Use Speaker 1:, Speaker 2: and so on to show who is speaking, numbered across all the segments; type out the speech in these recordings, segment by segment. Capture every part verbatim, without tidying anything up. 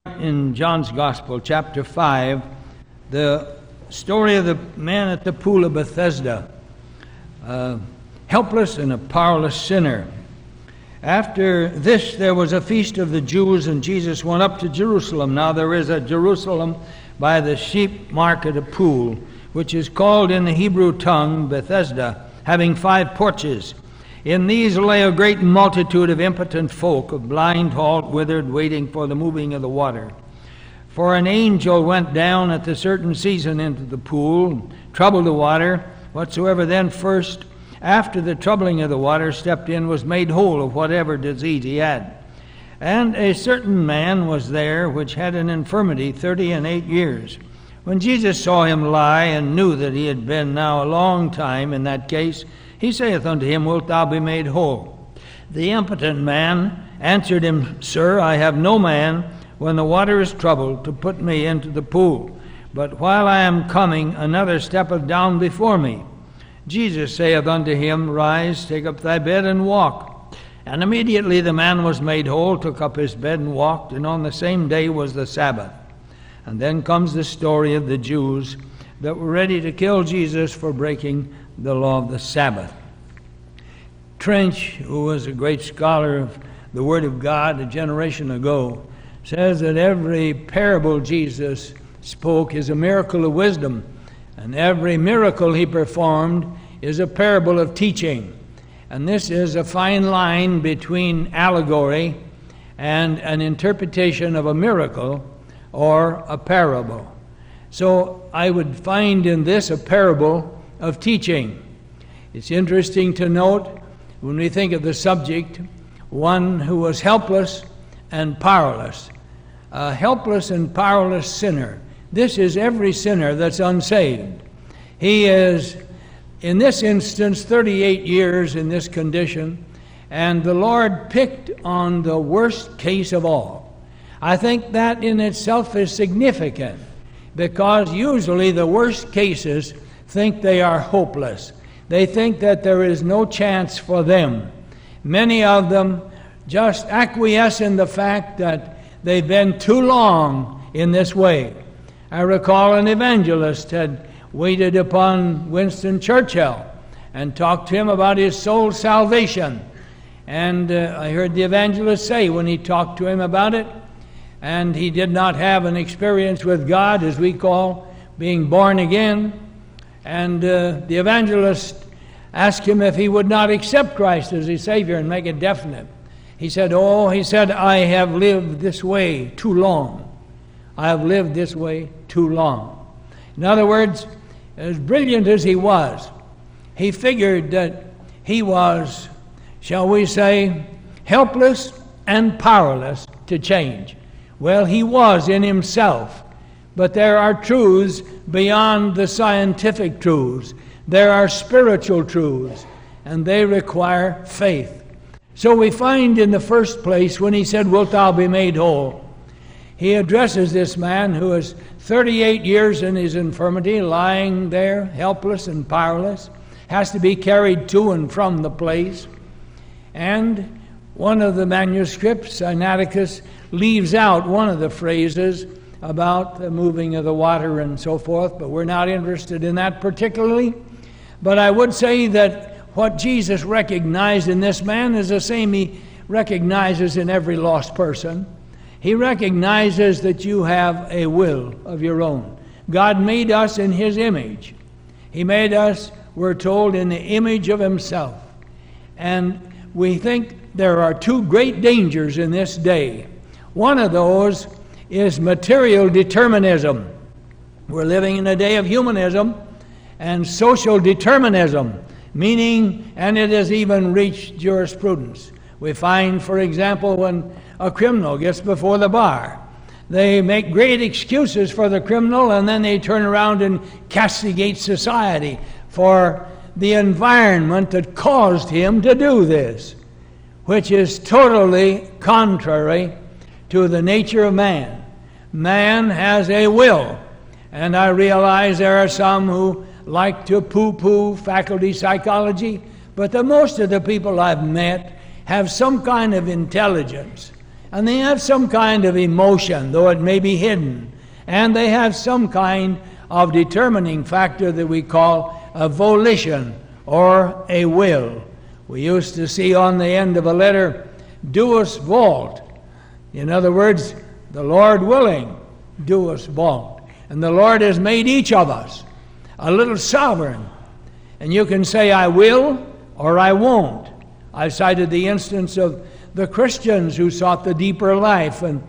Speaker 1: In John's Gospel, chapter five, the story of the man at the pool of Bethesda, a helpless and a powerless sinner. After this, there was a feast of the Jews, and Jesus went up to Jerusalem. Now there is at Jerusalem by the sheep market a pool, which is called in the Hebrew tongue Bethesda, having five porches. In these lay a great multitude of impotent folk, of blind, halt, withered, waiting for the moving of the water. For an angel went down at a certain season into the pool, troubled the water. Whatsoever then first, after the troubling of the water, stepped in, was made whole of whatever disease he had. And a certain man was there, which had an infirmity thirty and eight years. When Jesus saw him lie, and knew that he had been now a long time in that case, he saith unto him, Wilt thou be made whole? The impotent man answered him, Sir, I have no man, when the water is troubled, to put me into the pool. But while I am coming, another steppeth down before me. Jesus saith unto him, Rise, take up thy bed, and walk. And immediately the man was made whole, took up his bed, and walked. And on the same day was the Sabbath. And then comes the story of the Jews that were ready to kill Jesus for breaking the law of the Sabbath. Trench, who was a great scholar of the Word of God a generation ago, says that every parable Jesus spoke is a miracle of wisdom, and every miracle he performed is a parable of teaching. And this is a fine line between allegory and an interpretation of a miracle or a parable. So I would find in this a parable of teaching. It's interesting to note, when we think of the subject, one who was helpless and powerless. A helpless and powerless sinner. This is every sinner that's unsaved. He is, in this instance, thirty-eight years in this condition, and the Lord picked on the worst case of all. I think that in itself is significant, because usually the worst cases think they are hopeless. They think that there is no chance for them. Many of them just acquiesce in the fact that they've been too long in this way. I recall an evangelist had waited upon Winston Churchill and talked to him about his soul's salvation. And uh, I heard the evangelist say when he talked to him about it, and he did not have an experience with God, as we call being born again, and uh, the evangelist asked him if he would not accept Christ as his Savior and make it definite. He said, oh, he said, I have lived this way too long. I have lived this way too long. In other words, as brilliant as he was, he figured that he was, shall we say, helpless and powerless to change. Well, he was in himself. But there are truths beyond the scientific truths. There are spiritual truths, and they require faith. So we find in the first place, when he said, Wilt thou be made whole? He addresses this man who is thirty-eight years in his infirmity, lying there, helpless and powerless, has to be carried to and from the place. And one of the manuscripts, Sinaiticus, leaves out one of the phrases about the moving of the water and so forth, but we're not interested in that particularly. But I would say that what Jesus recognized in this man is the same he recognizes in every lost person. He recognizes that you have a will of your own. God made us in His image. He made us, we're told, in the image of Himself. And we think there are two great dangers in this day. One of those is material determinism. We're living in a day of humanism and social determinism, meaning, and it has even reached jurisprudence. We find, for example, when a criminal gets before the bar, they make great excuses for the criminal, and then they turn around and castigate society for the environment that caused him to do this, which is totally contrary to the nature of man. Man has a will, and I realize there are some who like to poo-poo faculty psychology, but the most of the people I've met have some kind of intelligence And they have some kind of emotion, though it may be hidden. And they have some kind of determining factor that we call a volition or a will. We used to see on the end of a letter, Deus vult. In other words, the Lord willing, Deus vult. And the Lord has made each of us a little sovereign. And you can say, I will or I won't. I cited the instance of the Christians who sought the deeper life. And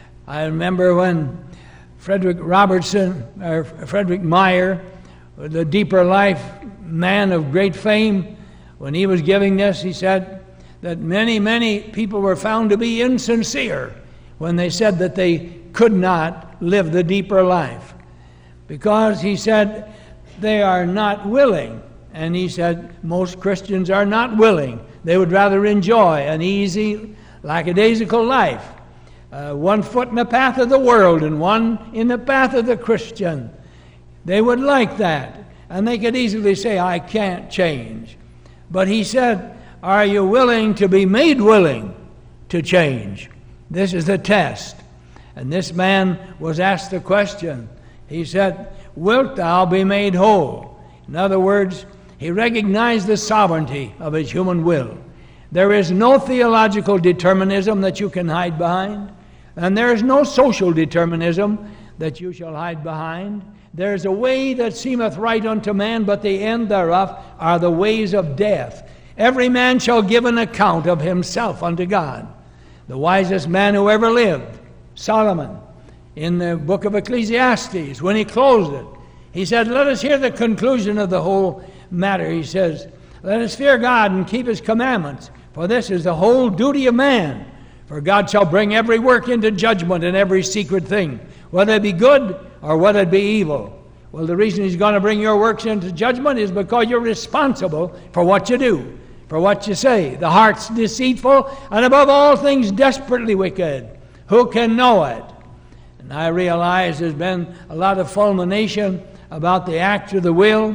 Speaker 1: I remember when Frederick Robertson, or Frederick Meyer, the deeper life man of great fame, when he was giving this, he said that many, many people were found to be insincere when they said that they could not live the deeper life. Because, he said, they are not willing. And he said most Christians are not willing. They would rather enjoy an easy, lackadaisical life. Uh, one foot in the path of the world and one in the path of the Christian. They would like that. And they could easily say, I can't change. But he said, are you willing to be made willing to change? This is the test. And this man was asked the question. He said, wilt thou be made whole? In other words, he recognized the sovereignty of his human will. There is no theological determinism that you can hide behind. And there is no social determinism that you shall hide behind. There is a way that seemeth right unto man, but the end thereof are the ways of death. Every man shall give an account of himself unto God. The wisest man who ever lived, Solomon, in the book of Ecclesiastes, when he closed it, he said, let us hear the conclusion of the whole matter. He says, let us fear God and keep his commandments, for this is the whole duty of man. For God shall bring every work into judgment and every secret thing, whether it be good or whether it be evil. Well, the reason he's going to bring your works into judgment is because you're responsible for what you do, for what you say. The heart's deceitful and above all things desperately wicked. Who can know it? And I realize there's been a lot of fulmination about the act of the will.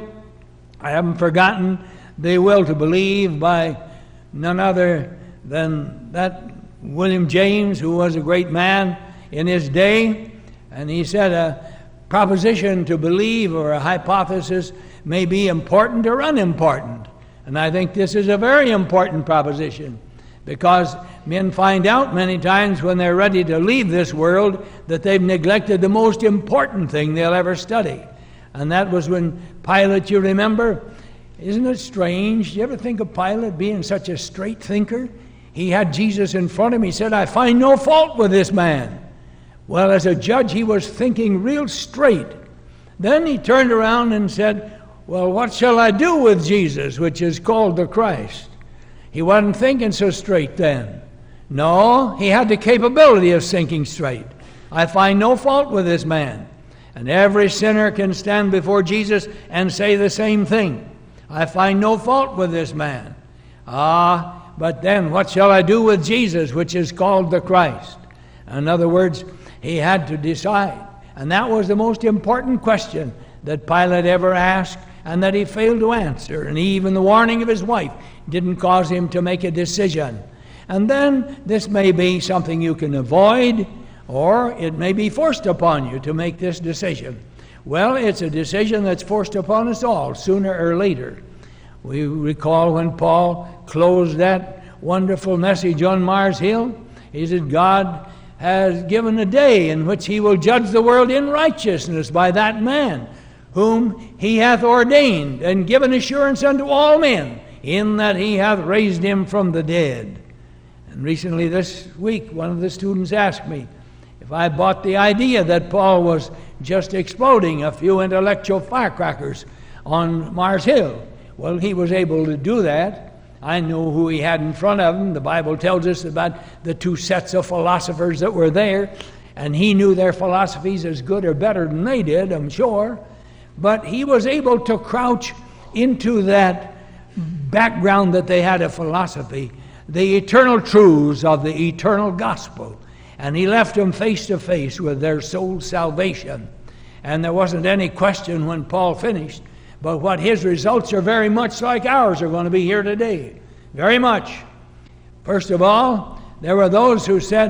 Speaker 1: I haven't forgotten the will to believe by none other than that William James, who was a great man in his day. And he said a proposition to believe or a hypothesis may be important or unimportant. And I think this is a very important proposition, because men find out many times when they're ready to leave this world that they've neglected the most important thing they'll ever study. And that was when Pilate, you remember, isn't it strange? You ever think of Pilate being such a straight thinker? He had Jesus in front of him. He said, I find no fault with this man. Well, as a judge, he was thinking real straight. Then he turned around and said, well, what shall I do with Jesus, which is called the Christ? He wasn't thinking so straight then. No, he had the capability of thinking straight. I find no fault with this man. And every sinner can stand before Jesus and say the same thing. I find no fault with this man. Ah, but then what shall I do with Jesus, which is called the Christ? In other words, he had to decide. And that was the most important question that Pilate ever asked and that he failed to answer. And even the warning of his wife didn't cause him to make a decision. And then this may be something you can avoid, or it may be forced upon you to make this decision. Well, it's a decision that's forced upon us all, sooner or later. We recall when Paul closed that wonderful message on Mars Hill. He said, God has given a day in which he will judge the world in righteousness by that man whom he hath ordained and given assurance unto all men, in that he hath raised him from the dead. And recently this week, one of the students asked me if I bought the idea that Paul was just exploding a few intellectual firecrackers on Mars Hill. Well, he was able to do that. I knew who he had in front of him. The Bible tells us about the two sets of philosophers that were there, and he knew their philosophies as good or better than they did, I'm sure. But he was able to crouch into that background that they had of philosophy, the eternal truths of the eternal gospel. And he left them face to face with their soul salvation. And there wasn't any question when Paul finished, but what his results are very much like ours are going to be here today. Very much. First of all, there were those who said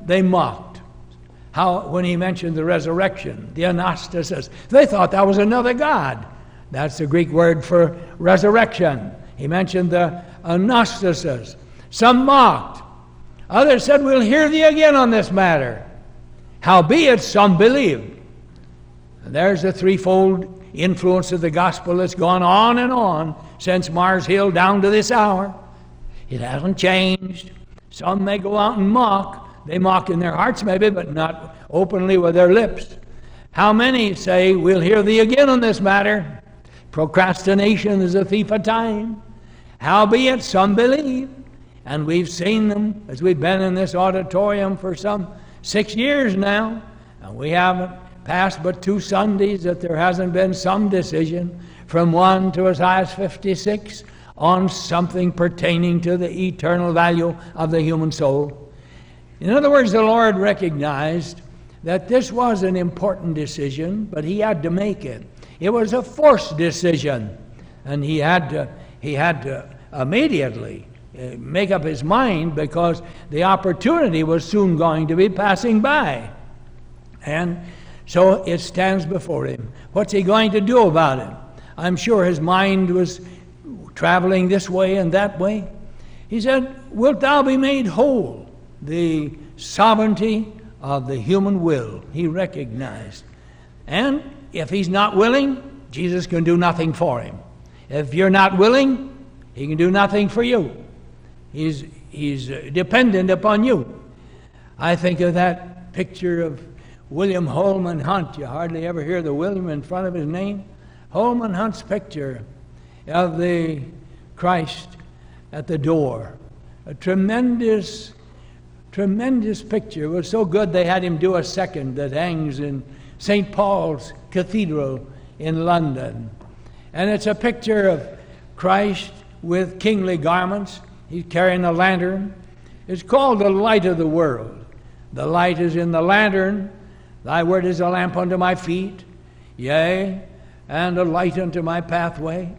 Speaker 1: they mocked. How, when he mentioned the resurrection, the anastasis, they thought that was another God. That's the Greek word for resurrection. He mentioned the anastasis. Some mocked. Others said, we'll hear thee again on this matter. Howbeit, some believed. And there's the threefold influence of the gospel that's gone on and on since Mars Hill down to this hour. It hasn't changed. Some may go out and mock. They mock in their hearts maybe, but not openly with their lips. How many say, we'll hear thee again on this matter? Procrastination is a thief of time. Howbeit, some believe. And we've seen them as we've been in this auditorium for some six years now. And we haven't passed but two Sundays that there hasn't been some decision from one to as high as fifty-six on something pertaining to the eternal value of the human soul. In other words, the Lord recognized that this was an important decision, but he had to make it. It was a forced decision, and he had to, he had to immediately make up his mind because the opportunity was soon going to be passing by. And so it stands before him. What's he going to do about it? I'm sure his mind was traveling this way and that way. He said, wilt thou be made whole? The sovereignty of the human will he recognized. And if he's not willing, Jesus can do nothing for him. If you're not willing, he can do nothing for you. He's, he's dependent upon you. I think of that picture of William Holman Hunt. You hardly ever hear the William in front of his name. Holman Hunt's picture of the Christ at the door. A tremendous, tremendous picture. It was so good they had him do a second that hangs in Saint Paul's Cathedral in London. And it's a picture of Christ with kingly garments. He's carrying a lantern. It's called the light of the world. The light is in the lantern. Thy word is a lamp unto my feet, yea, and a light unto my pathway.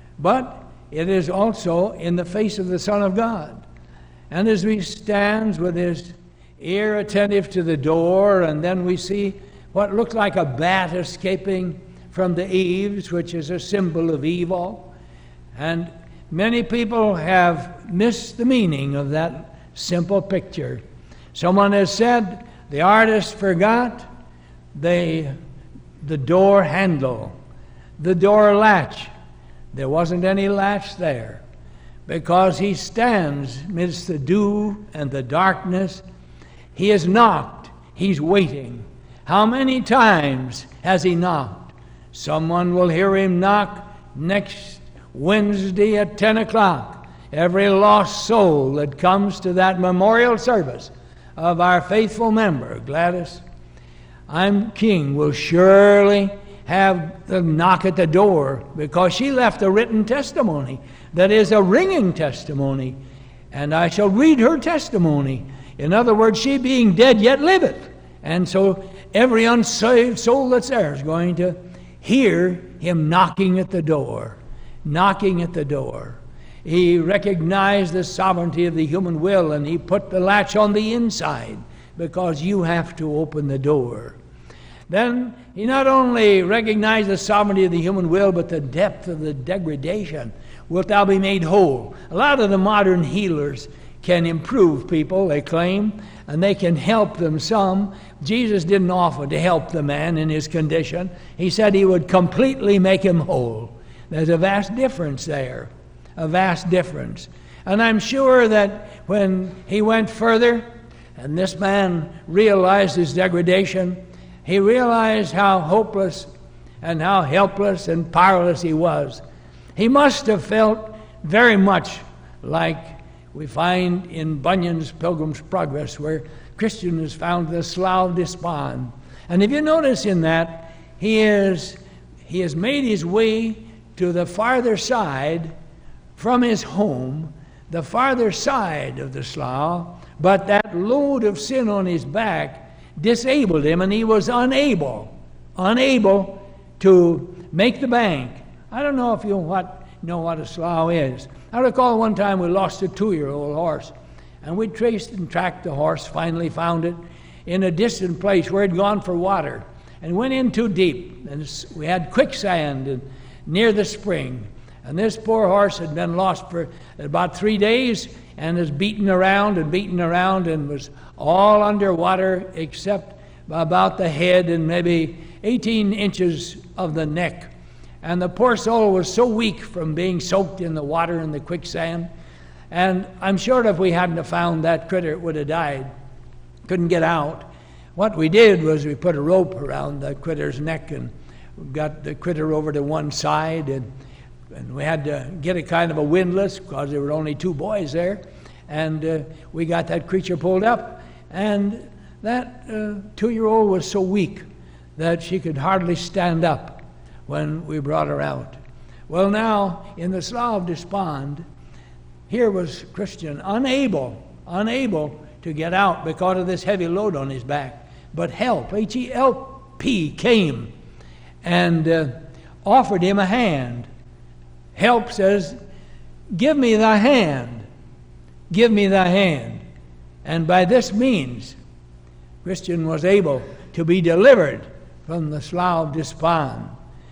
Speaker 1: But it is also in the face of the Son of God. And as he stands with his ear attentive to the door, and then we see what looked like a bat escaping from the eaves, which is a symbol of evil. And many people have missed the meaning of that simple picture. Someone has said the artist forgot the, the door handle, the door latch. There wasn't any latch there because he stands amidst the dew and the darkness. He has knocked. He's waiting. How many times has he knocked? Someone will hear him knock next Wednesday at ten o'clock. Every lost soul that comes to that memorial service of our faithful member, Gladys I'm King, will surely have the knock at the door because she left a written testimony that is a ringing testimony, and I shall read her testimony. In other words, she being dead yet liveth. And so every unsaved soul that's there is going to hear him knocking at the door, knocking at the door. He recognized the sovereignty of the human will, and he put the latch on the inside because you have to open the door. Then he not only recognized the sovereignty of the human will, but the depth of the degradation. Wilt thou be made whole? A lot of the modern healers can improve people, they claim, and they can help them some. Jesus didn't offer to help the man in his condition. He said he would completely make him whole. There's a vast difference there, a vast difference. And I'm sure that when he went further, and this man realized his degradation, he realized how hopeless and how helpless and powerless he was. He must have felt very much like we find in Bunyan's Pilgrim's Progress, where Christian is found the Slough Despond. And if you notice in that, he is he has made his way to the farther side from his home, the farther side of the slough, but that load of sin on his back disabled him, and he was unable, unable to make the bank. I don't know if you what, know what a slough is. I recall one time we lost a two-year-old horse, And we traced and tracked the horse, finally found it in a distant place where it had gone for water, and went in too deep. And we had quicksand near the spring. And this poor horse had been lost for about three days and was beaten around and beaten around and was all underwater except about the head and maybe eighteen inches of the neck. And the poor soul was so weak from being soaked in the water and the quicksand. And I'm sure if we hadn't have found that critter, it would have died. Couldn't get out. What we did was we put a rope around the critter's neck and got the critter over to one side, and, and we had to get a kind of a windlass because there were only two boys there, and uh, we got that creature pulled up. And that uh, two-year-old was so weak that she could hardly stand up when we brought her out. Well, now, in the Slough of Despond, here was Christian unable, unable to get out because of this heavy load on his back. But help, H E L P, came and uh, offered him a hand. Help says, give me thy hand. Give me thy hand. And by this means, Christian was able to be delivered from the Slough of Despond.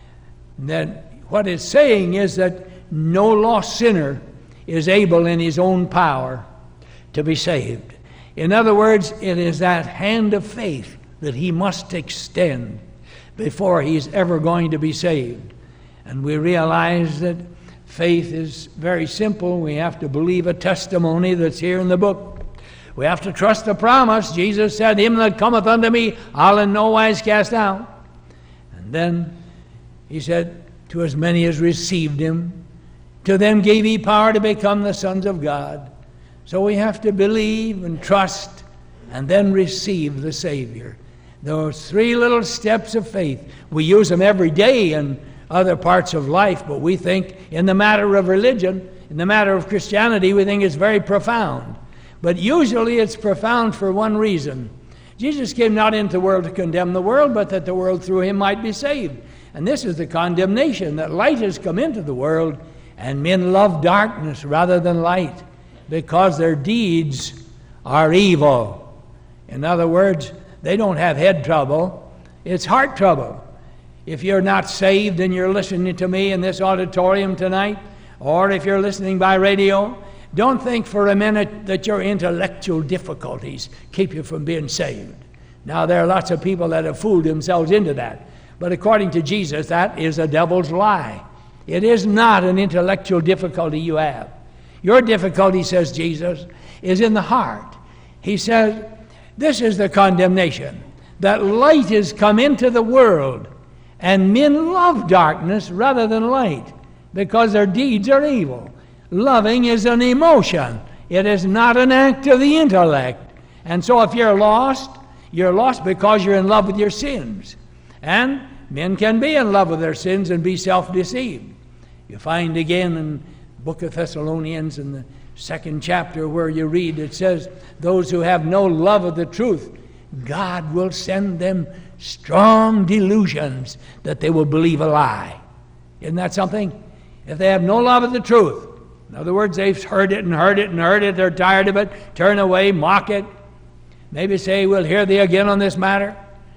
Speaker 1: That what it's saying is that no lost sinner is able in his own power to be saved. In other words, it is that hand of faith that he must extend before he's ever going to be saved. And we realize that faith is very simple. We have to believe a testimony that's here in the book. We have to trust the promise. Jesus said, him that cometh unto me, I'll in no wise cast out. And then he said, to as many as received him, to them gave he power to become the sons of God. So we have to believe and trust and then receive the Savior. Those three little steps of faith, we use them every day in other parts of life, but we think in the matter of religion, in the matter of Christianity, we think it's very profound. But usually it's profound for one reason. Jesus came not into the world to condemn the world, but that the world through him might be saved. And this is the condemnation, that light has come into the world, and men love darkness rather than light, because their deeds are evil. In other words, they don't have head trouble, it's heart trouble. If you're not saved and you're listening to me in this auditorium tonight, or if you're listening by radio, don't think for a minute that your intellectual difficulties keep you from being saved. Now, there are lots of people that have fooled themselves into that. But according to Jesus, that is a devil's lie. It is not an intellectual difficulty you have. Your difficulty, says Jesus, is in the heart. He says, this is the condemnation, that light has come into the world, and men love darkness rather than light, because their deeds are evil. Loving is an emotion. It is not an act of the intellect. And so if you're lost, you're lost because you're in love with your sins. And men can be in love with their sins and be self-deceived. You find again in the book of Thessalonians in the second chapter where you read, it says, those who have no love of the truth, God will send them strong delusions that they will believe a lie. Isn't that something? If they have no love of the truth, in other words, they've heard it and heard it and heard it, they're tired of it, turn away, mock it, maybe say, we'll hear thee again on this matter.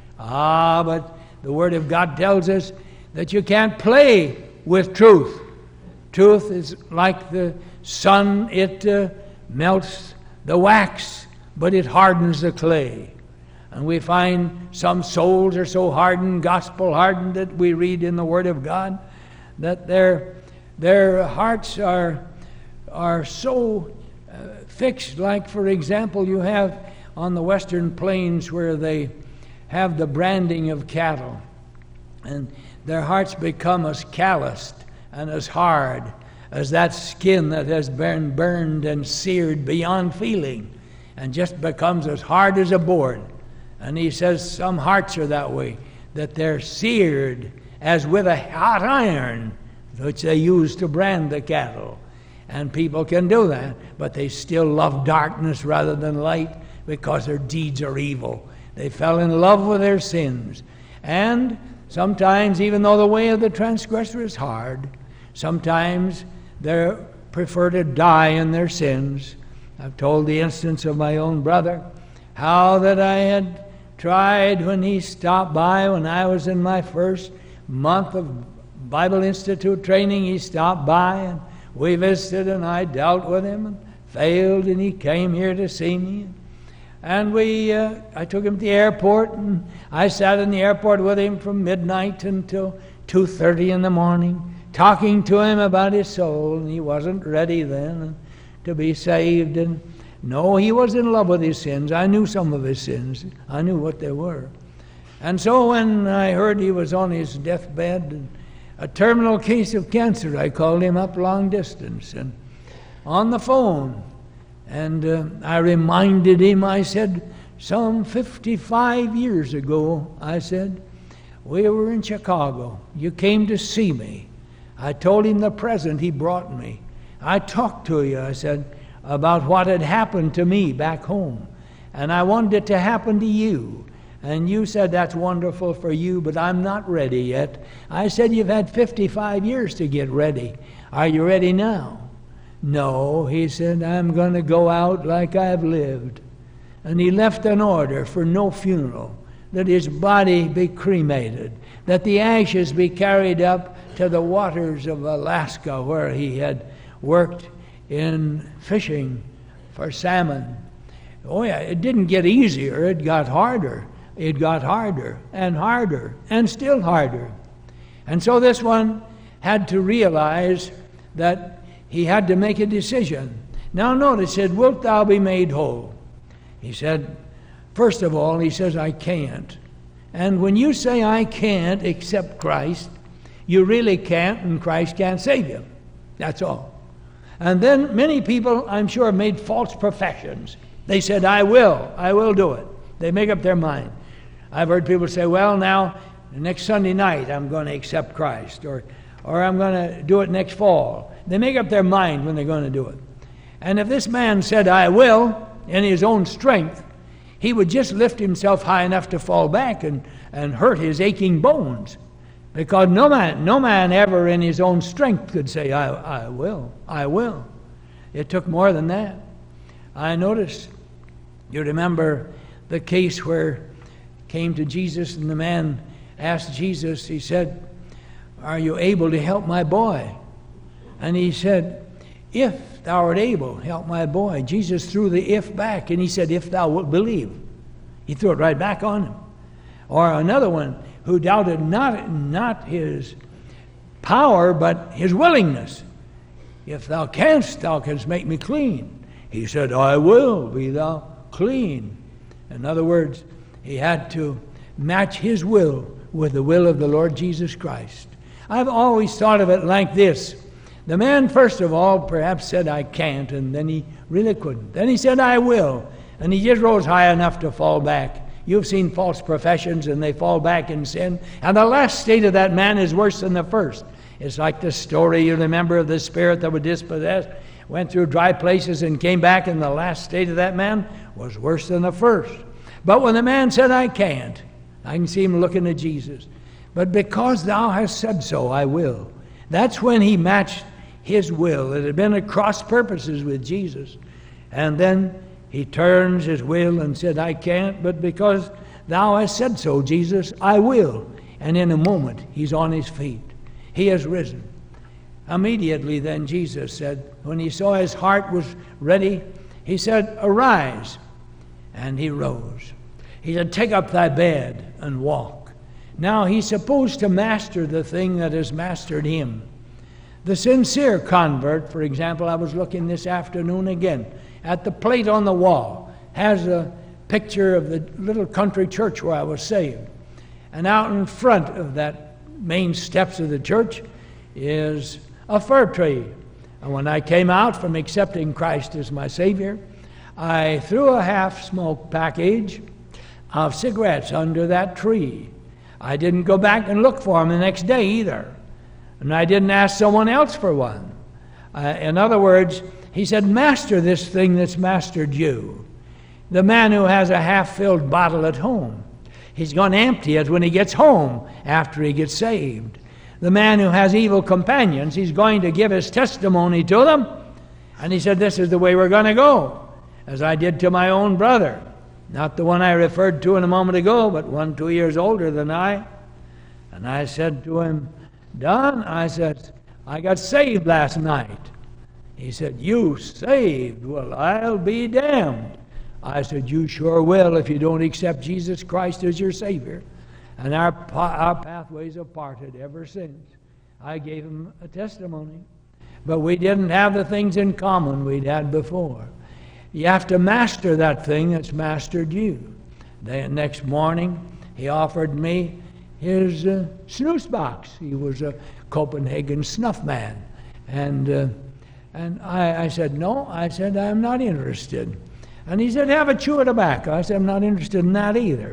Speaker 1: Ah, but the Word of God tells us that you can't play with truth. Truth is like the sun, it uh, melts the wax, but it hardens the clay. And we find some souls are so hardened, gospel hardened, that we read in the Word of God that their their hearts are are so uh, fixed. Like, for example, you have on the western plains where they have the branding of cattle, and their hearts become as calloused and as hard as that skin that has been burned and seared beyond feeling, and just becomes as hard as a board. And he says some hearts are that way, that they're seared as with a hot iron, which they use to brand the cattle. And people can do that, but they still love darkness rather than light because their deeds are evil. They fell in love with their sins. And sometimes, even though the way of the transgressor is hard, sometimes they prefer to die in their sins. I've told the instance of my own brother, how that I had tried when he stopped by when I was in my first month of Bible Institute training. He stopped by and we visited, and I dealt with him and failed, and he came here to see me. And we, uh, I took him to the airport, and I sat in the airport with him from midnight until two thirty in the morning, talking to him about his soul, and he wasn't ready then to be saved. And no, he was in love with his sins. I knew some of his sins. I knew what they were. And so when I heard he was on his deathbed, and a terminal case of cancer, I called him up long distance and on the phone. And uh, I reminded him, I said, some fifty-five years ago, I said, we were in Chicago. You came to see me. I told him the present he brought me. I talked to you, I said, about what had happened to me back home. And I wanted it to happen to you. And you said, that's wonderful for you, but I'm not ready yet. I said, you've had fifty-five years to get ready. Are you ready now? No, he said, I'm going to go out like I've lived. And he left an order for no funeral, that his body be cremated, that the ashes be carried up to the waters of Alaska, where he had worked in fishing for salmon. Oh yeah, it didn't get easier, it got harder. It got harder and harder and still harder. And so this one had to realize that he had to make a decision. Now notice, it said, wilt thou be made whole? He said, first of all, he says, I can't. And when you say I can't accept Christ, you really can't, and Christ can't save you. That's all. And then many people, I'm sure, made false professions. They said, I will, I will do it. They make up their mind. I've heard people say, well, now, next Sunday night, I'm going to accept Christ, or, or I'm going to do it next fall. They make up their mind when they're going to do it. And if this man said, I will, in his own strength, he would just lift himself high enough to fall back and, and hurt his aching bones. Because no man, no man ever in his own strength could say, I, I will, I will. It took more than that. I noticed, you remember the case where came to Jesus, and the man asked Jesus, he said, are you able to help my boy? And he said, if thou art able, help my boy. Jesus threw the if back, and he said, if thou wilt believe. He threw it right back on him. Or another one who doubted not, not his power, but his willingness. If thou canst, thou canst make me clean. He said, I will, be thou clean. In other words, he had to match his will with the will of the Lord Jesus Christ. I've always thought of it like this. The man, first of all, perhaps said, I can't, and then he really couldn't. Then he said, I will, and he just rose high enough to fall back. You've seen false professions, and they fall back in sin. And the last state of that man is worse than the first. It's like the story you remember of the spirit that was dispossessed, went through dry places and came back, and the last state of that man was worse than the first. But when the man said, I can't, I can see him looking at Jesus. But because thou hast said so, I will. That's when he matched his will. It had been at cross purposes with Jesus. And then he turns his will and said, I can't, but because thou hast said so, Jesus, I will. And in a moment, he's on his feet. He has risen. Immediately then Jesus said, when he saw his heart was ready, he said, arise. And he rose. He said, take up thy bed and walk. Now he's supposed to master the thing that has mastered him. The sincere convert, for example, I was looking this afternoon again at the plate on the wall, has a picture of the little country church where I was saved. And out in front of that main steps of the church is a fir tree. And when I came out from accepting Christ as my Savior, I threw a half-smoked package of cigarettes under that tree. I didn't go back and look for them the next day either. And I didn't ask someone else for one. Uh, in other words, he said, master this thing that's mastered you. The man who has a half-filled bottle at home, he's going to empty it when he gets home after he gets saved. The man who has evil companions, he's going to give his testimony to them. And he said, this is the way we're going to go. as I did to my own brother. Not the one I referred to in a moment ago, but one two years older than I. And I said to him, Don, I said, I got saved last night. He said, you saved? Well, I'll be damned. I said, you sure will if you don't accept Jesus Christ as your Savior. And our, our pathways have parted ever since. I gave him a testimony. But we didn't have the things in common we'd had before. You have to master that thing that's mastered you. The next morning, he offered me his uh, snooze box. He was a Copenhagen snuff man. And, uh, and I, I said, no. I said, I'm not interested. And he said, have a chew of tobacco. I said, I'm not interested in that either.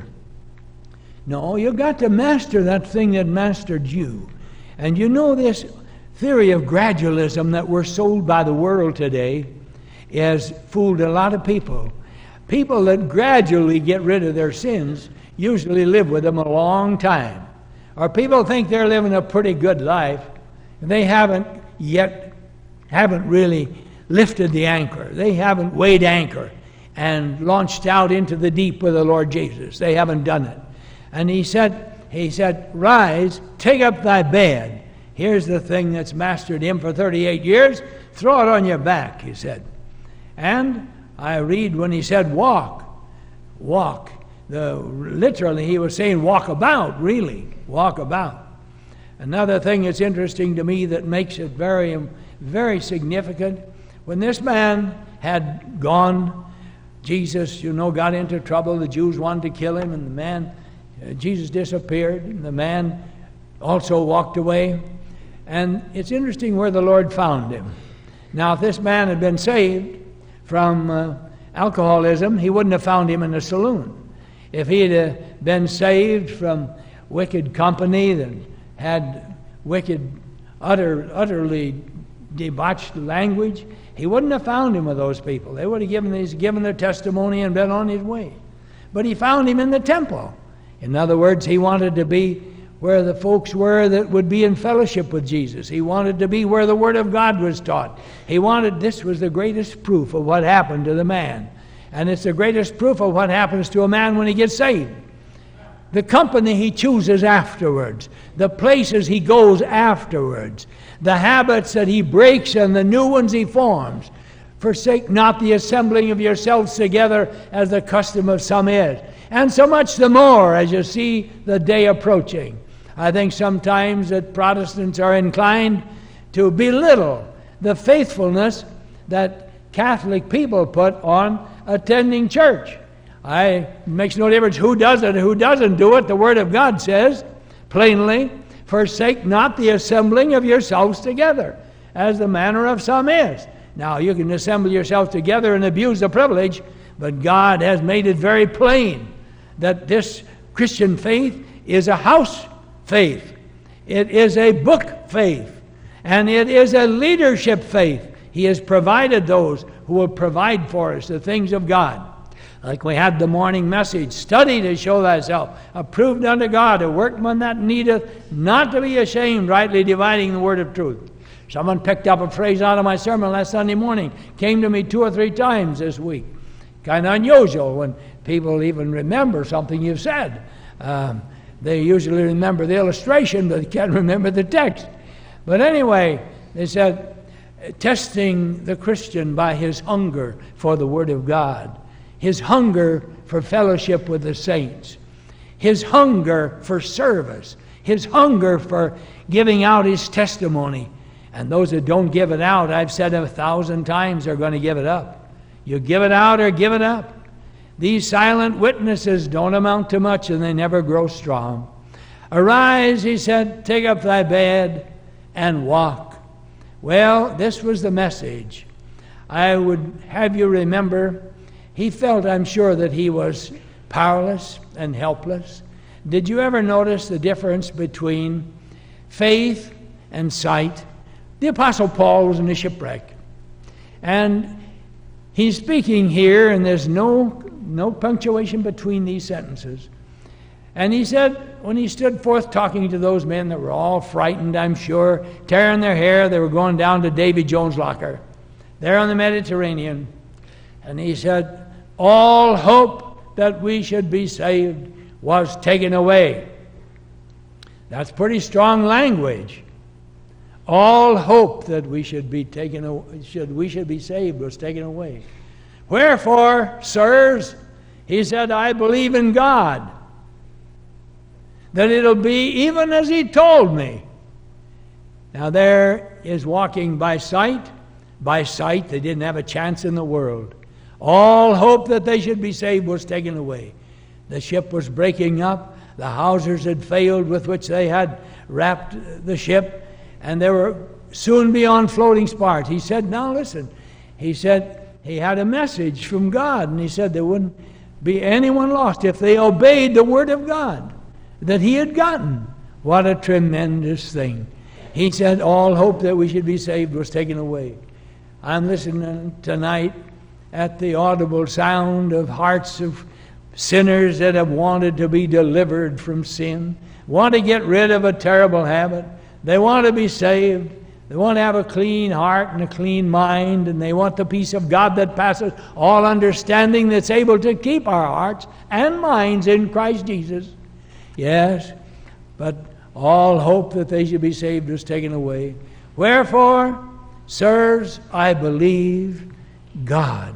Speaker 1: No, you've got to master that thing that mastered you. And you know this theory of gradualism that we're sold by the world today has fooled a lot of people. People that gradually get rid of their sins usually live with them a long time. Or people think they're living a pretty good life. They haven't yet, haven't really lifted the anchor. They haven't weighed anchor and launched out into the deep with the Lord Jesus. They haven't done it. And he said, he said, rise, take up thy bed. Here's the thing that's mastered him for thirty-eight years. Throw it on your back, he said. And I read when he said walk, walk. The, literally, he was saying walk about, really, walk about. Another thing that's interesting to me that makes it very, very significant, when this man had gone, Jesus, you know, got into trouble. The Jews wanted to kill him, and the man, uh, Jesus disappeared, and the man also walked away. And it's interesting where the Lord found him. Now, if this man had been saved from uh, alcoholism, he wouldn't have found him in a saloon. If he had uh, been saved from wicked company that had wicked, utter, utterly debauched language, he wouldn't have found him with those people. They would have given, he's given their testimony and been on his way. But he found him in the temple. In other words, he wanted to be where the folks were that would be in fellowship with Jesus. He wanted to be where the Word of God was taught. He wanted, this was the greatest proof of what happened to the man. And it's the greatest proof of what happens to a man when he gets saved. The company he chooses afterwards, the places he goes afterwards, the habits that he breaks and the new ones he forms. Forsake not the assembling of yourselves together as the custom of some is. And so much the more as you see the day approaching. I think sometimes that Protestants are inclined to belittle the faithfulness that Catholic people put on attending church. I, it makes no difference who does it or who doesn't do it. The Word of God says plainly, forsake not the assembling of yourselves together, as the manner of some is. Now, you can assemble yourselves together and abuse the privilege, but God has made it very plain that this Christian faith is a house faith. It is a book faith. And it is a leadership faith. He has provided those who will provide for us the things of God. Like we had the morning message, study to show thyself approved unto God, a workman that needeth not to be ashamed, rightly dividing the word of truth. Someone picked up a phrase out of my sermon last Sunday morning, came to me two or three times this week. Kind of unusual when people even remember something you've said. Um, they usually remember the illustration, but they can't remember the text. But anyway, they said, testing the Christian by his hunger for the Word of God, his hunger for fellowship with the saints, his hunger for service, his hunger for giving out his testimony. And those that don't give it out, I've said a thousand times, are going to give it up. You give it out or give it up. These silent witnesses don't amount to much, and they never grow strong. Arise, he said, take up thy bed and walk. Well, this was the message. I would have you remember, he felt, I'm sure, that he was powerless and helpless. Did you ever notice the difference between faith and sight? The Apostle Paul was in a shipwreck. And he's speaking here, and there's no, no punctuation between these sentences. And he said, when he stood forth talking to those men that were all frightened, I'm sure, tearing their hair, they were going down to Davy Jones' locker, there on the Mediterranean. And he said, all hope that we should be saved was taken away. That's pretty strong language. All hope that we should be taken away, should we should be saved was taken away. Wherefore, sirs, he said, I believe in God, that it'll be even as he told me. Now there is walking by sight. By sight, they didn't have a chance in the world. All hope that they should be saved was taken away. The ship was breaking up. The hawsers had failed with which they had wrapped the ship, and they were soon beyond floating spars. He said, now listen, he said he had a message from God, and he said there wouldn't be anyone lost if they obeyed the word of God that he had gotten. What a tremendous thing. He said all hope that we should be saved was taken away. I'm listening tonight at the audible sound of hearts of sinners that have wanted to be delivered from sin, want to get rid of a terrible habit. They want to be saved. They want to have a clean heart and a clean mind, and they want the peace of God that passes all understanding, that's able to keep our hearts and minds in Christ Jesus. Yes, but all hope that they should be saved was taken away. Wherefore, sirs, I believe God.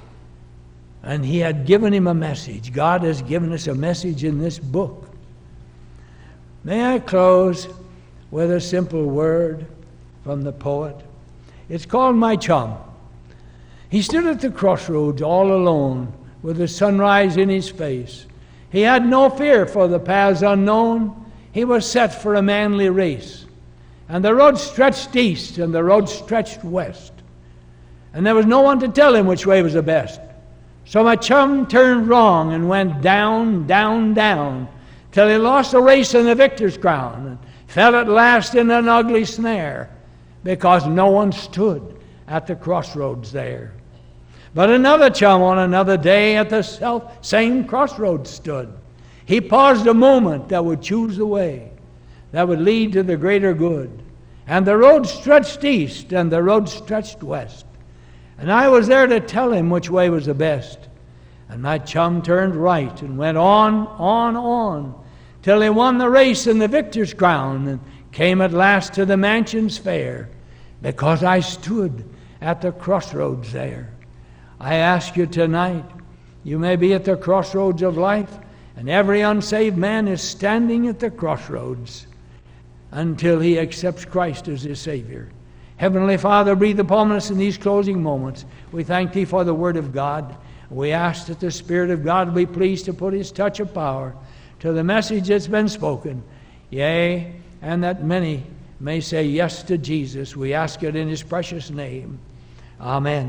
Speaker 1: And he had given him a message. God has given us a message in this book. May I close with a simple word from the poet? It's called My Chum. He stood at the crossroads all alone with the sunrise in his face. He had no fear for the paths unknown. He was set for a manly race. And the road stretched east and the road stretched west. And there was no one to tell him which way was the best. So my chum turned wrong and went down, down, down, till he lost the race and the victor's crown, and fell at last in an ugly snare, because no one stood at the crossroads there. But another chum on another day at the self same crossroads stood. He paused a moment that would choose the way that would lead to the greater good. And the road stretched east and the road stretched west. And I was there to tell him which way was the best. And my chum turned right and went on, on, on, till he won the race and the victor's crown, and came at last to the mansions fair, because I stood at the crossroads there. I ask you tonight, you may be at the crossroads of life, and every unsaved man is standing at the crossroads until he accepts Christ as his Savior. Heavenly Father, breathe upon us in these closing moments. We thank Thee for the Word of God. We ask that the Spirit of God be pleased to put His touch of power to the message that's been spoken. Yea, and that many may say yes to Jesus. We ask it in His precious name. Amen.